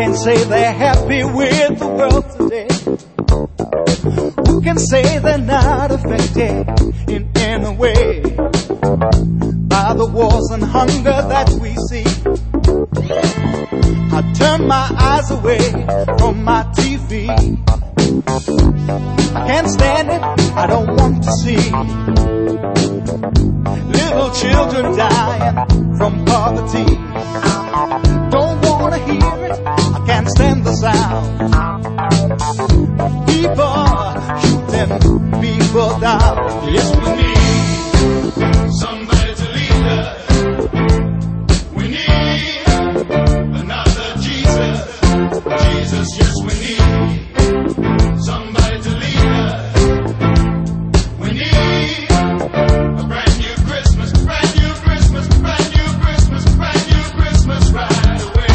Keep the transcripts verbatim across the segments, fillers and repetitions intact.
can say they're happy with the world today? Who can say they're not affected in any way by the wars and hunger that we see? I turn my eyes away from my T V. I can't stand it, I don't want to see little children dying from poverty. Don't want to hear it, I can't stand the sound. People shooting people down. Yes, we need somebody to lead us. We need another Jesus. Jesus, yes, we need somebody to lead us. We need a brand new Christmas, brand new Christmas, brand new Christmas, brand new Christmas right away.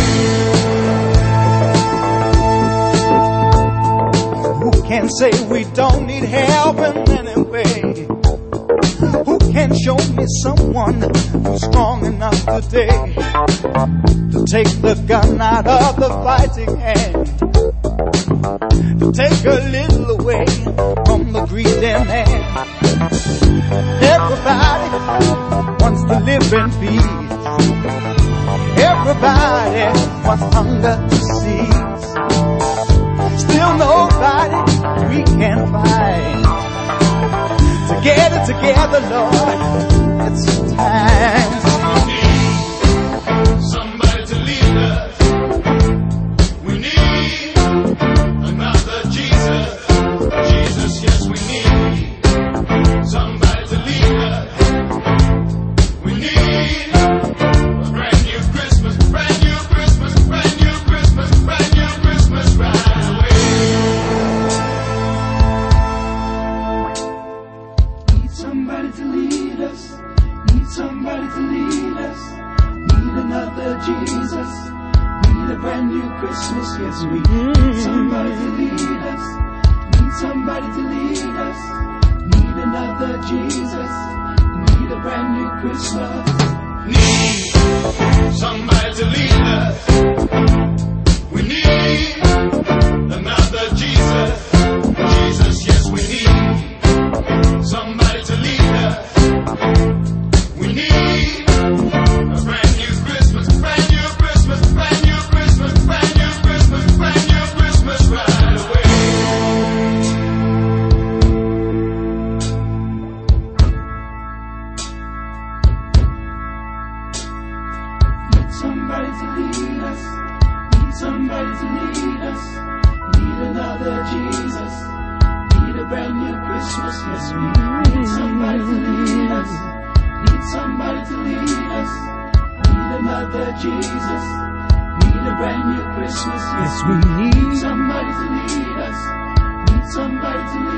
Who can say we don't need help in any way? Who can show me someone who's strong enough today to take the gun out of the fighting hand, to take a little away from the greedy man? Everybody wants to live in peace. Everybody wants hunger to cease. Still nobody we can find to get it together, Lord. It's time. Somebody to lead us. We need another Jesus. Jesus, yes, we need somebody to lead us. We need a brand new Christmas, brand new Christmas, brand new Christmas, brand new Christmas right away. Need somebody to lead us. Need somebody to lead us. Need another Jesus. Need a brand new Christmas. Yes, we need somebody to lead us. Need somebody to lead us. Need another Jesus. Need a brand new Christmas. Need somebody to lead us. We need another Jesus. Jesus, yes, we need somebody to lead us. We need a brand new Christmas, brand new Christmas, brand new Christmas, brand new Christmas, brand new Christmas right away. Need somebody to lead us. Need somebody to lead us. Need another Jesus. Need a brand new Christmas. Yes, we need somebody to lead us. Need somebody to lead us. Need another Jesus. Need a brand new Christmas. Yes, we need somebody to lead us. Need somebody to lead us.